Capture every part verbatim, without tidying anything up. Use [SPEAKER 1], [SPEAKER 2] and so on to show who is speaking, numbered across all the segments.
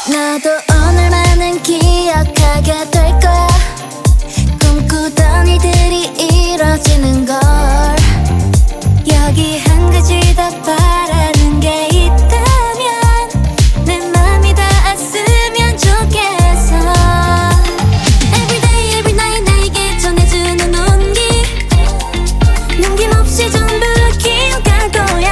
[SPEAKER 1] 나도 오늘만은 기억하게 될 거야. 꿈꾸던 일들이 이뤄지는 걸. 여기 한 가지 더 바라는 게 있다면 내 맘이 닿았으면 좋겠어. Everyday every night 나에게 전해주는 온기 남김없이 전부 기억할 거야.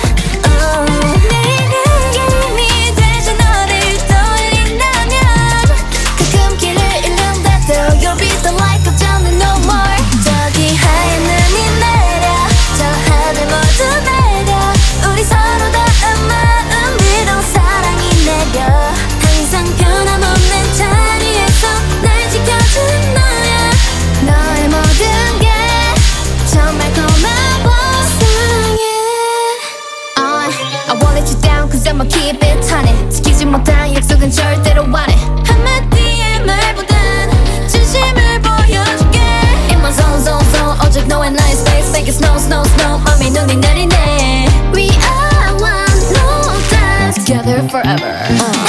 [SPEAKER 1] I'ma keep it honey. 지키지 못한 약속은 절대로 안 해. 한마디의 말보단 진심을 보여줄게. In my zone zone zone 오직 너와 나의 space make it snow snow snow 맘에 눈이 내리네. We are one no time together forever. uh.